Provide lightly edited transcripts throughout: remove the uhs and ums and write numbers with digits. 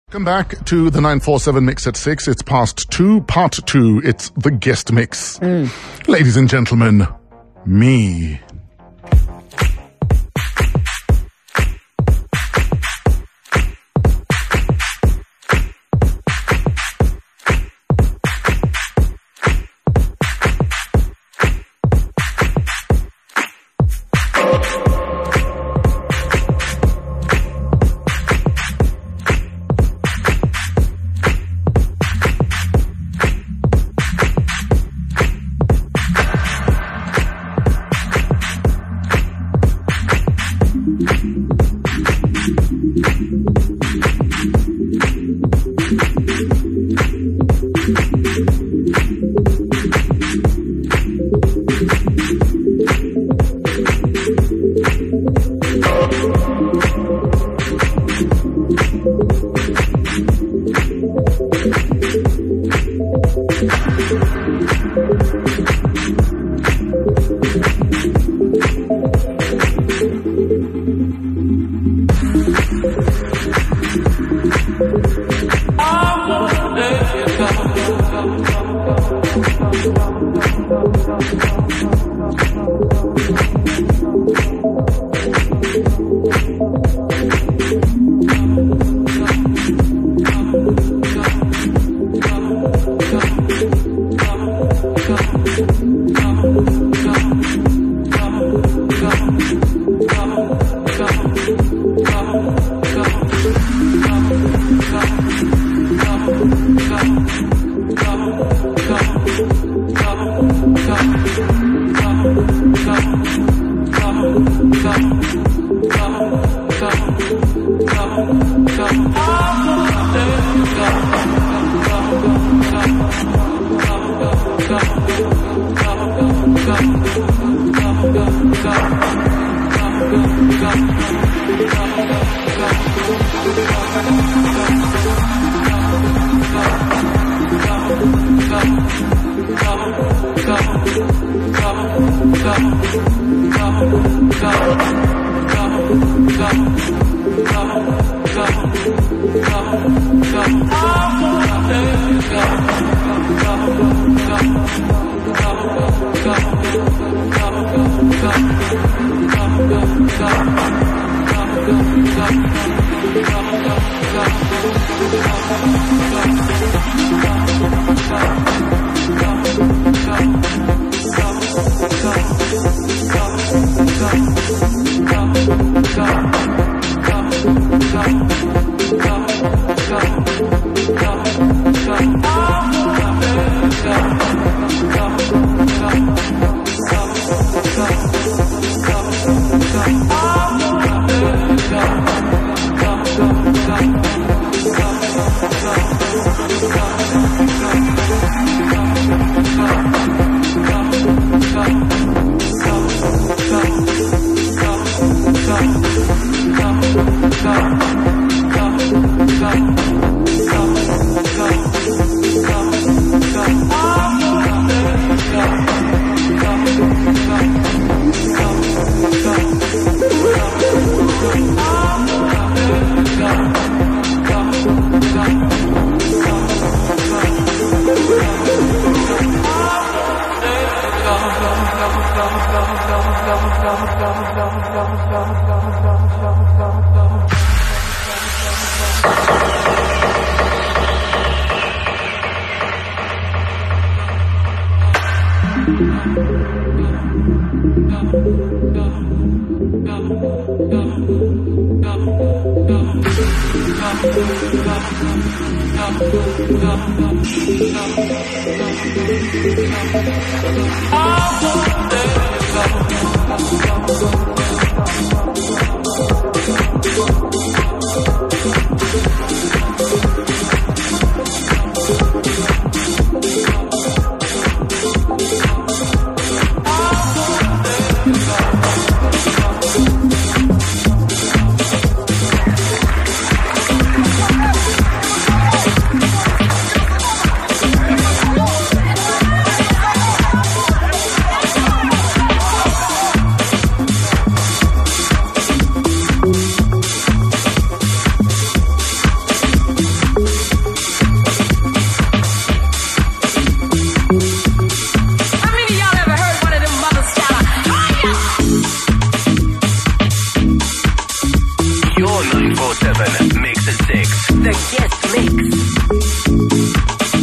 Welcome back to the 947 Mix at 6. It's past 2, part 2. It's the guest mix. Ladies and gentlemen, me. the guest mix.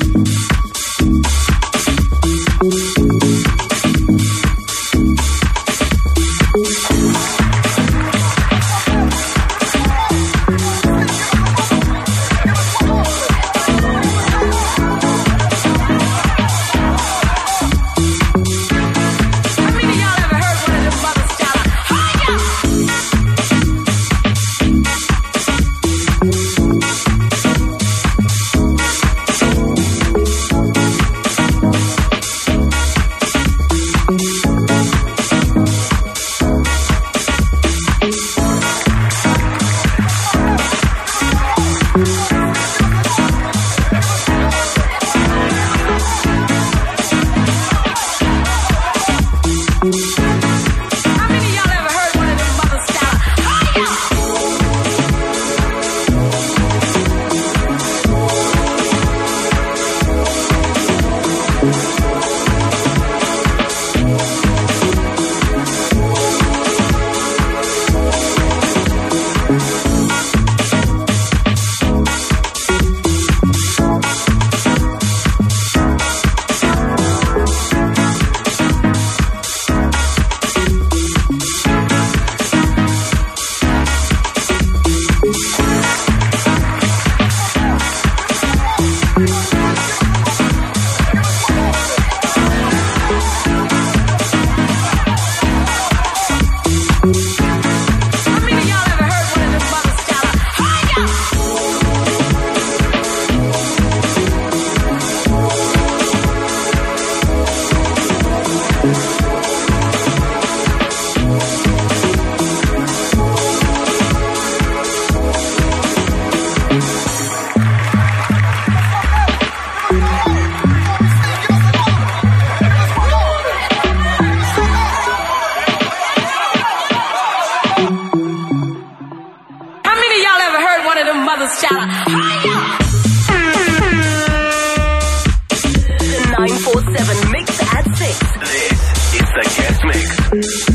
mothers shout higher. 947 mix at 6. This is the guest mix.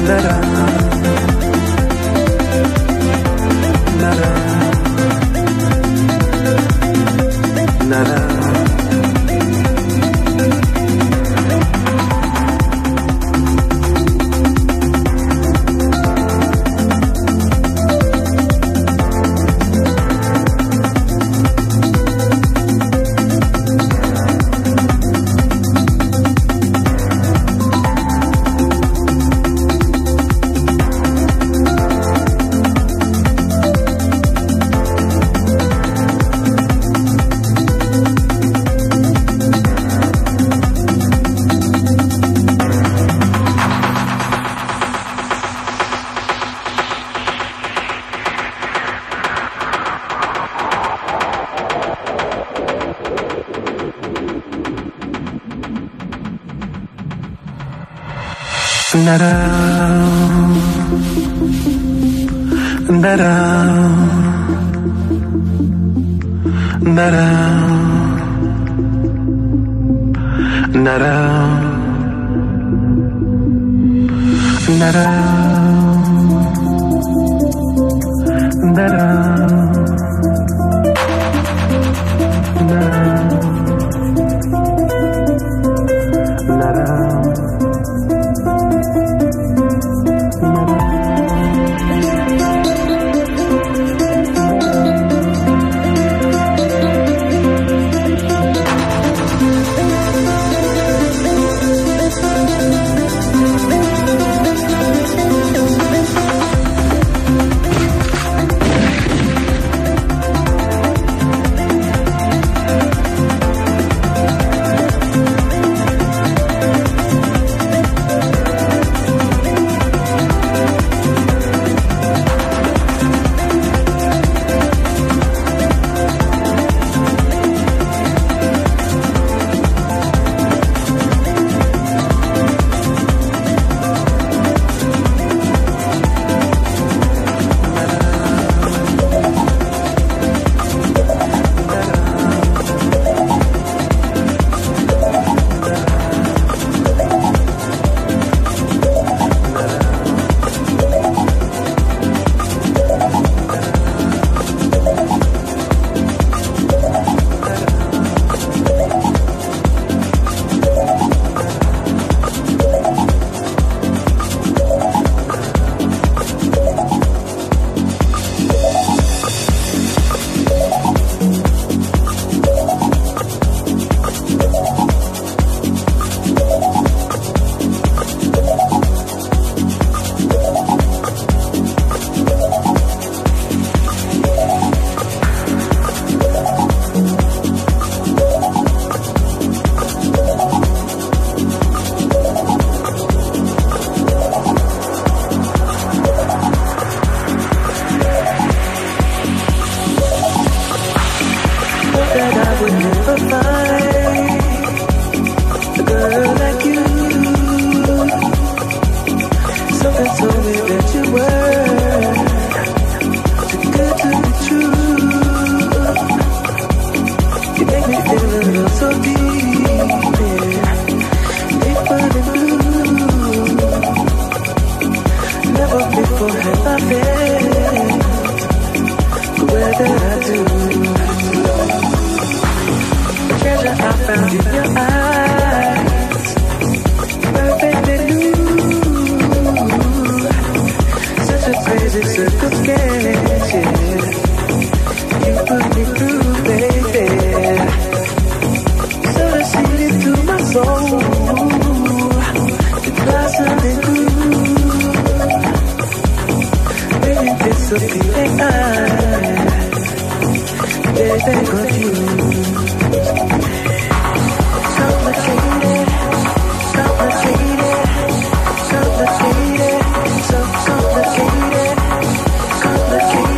Complicated.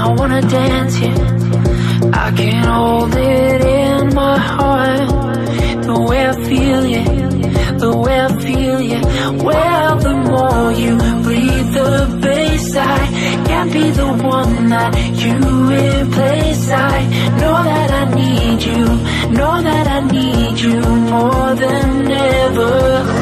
wanna dance, yeah. I can't hold it in my heart. The way I feel you, the way I feel you. Well, the more you breathe the bass, I can't be the one that you replace. I know that I need you, know that I need you more than ever.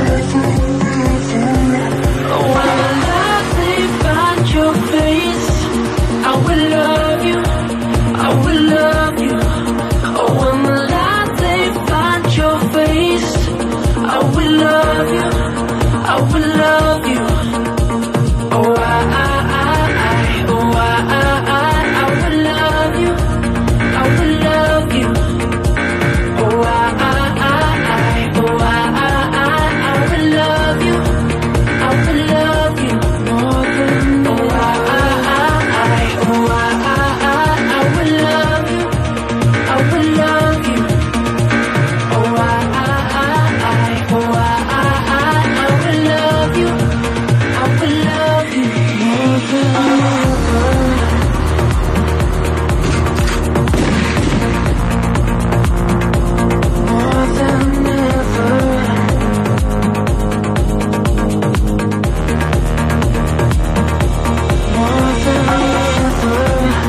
When the lights they find your face, I will love you, I will love you. Oh, when the lights they find your face, I will love you, I will love you. Oh, I will love you, I will love you. Oh, I will love you, I will love you more than oh, I will love you, I will love you. Oh, I will love you, I will love you more than ever. More than ever. More than ever.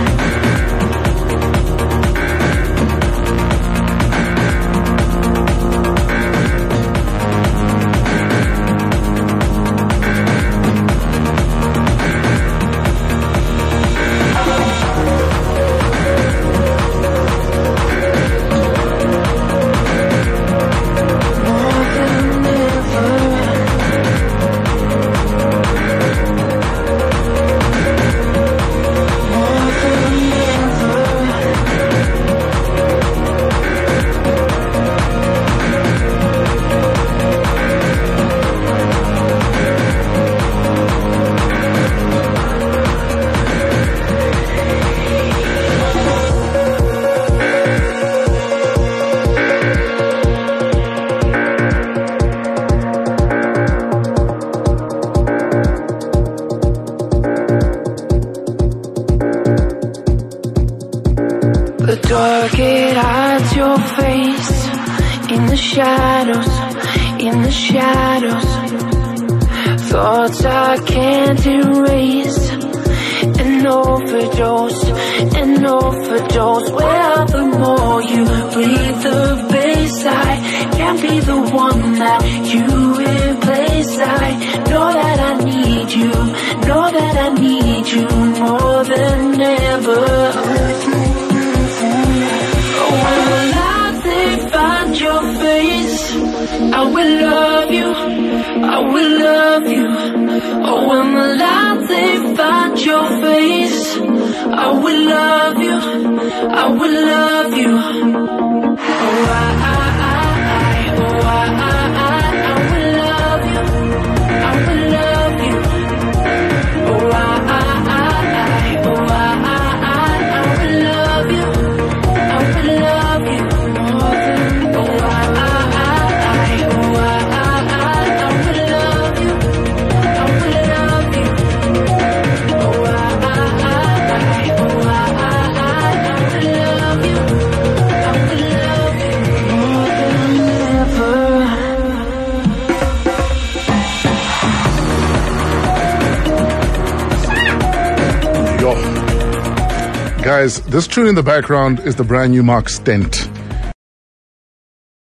More than ever. More than ever. The dark, it hides your face in the shadows, in the shadows. Thoughts I can't erase. An overdose, an overdose. Well, the more you breathe the bass, I can't be the one that you replace. I know that I need you, know that I need you more than ever. When the lights they find your face, I will love you, I will love you. Oh, when the lights they find your face, I will love you, I will love you. Oh, I will love you, I will love you. Oh, I will love you, I will love you more than oh, I will love you, I will love you. Oh, I will love you, I will love you more than ever. Yo. Guys, this tune in the background is the brand new Mark Stent.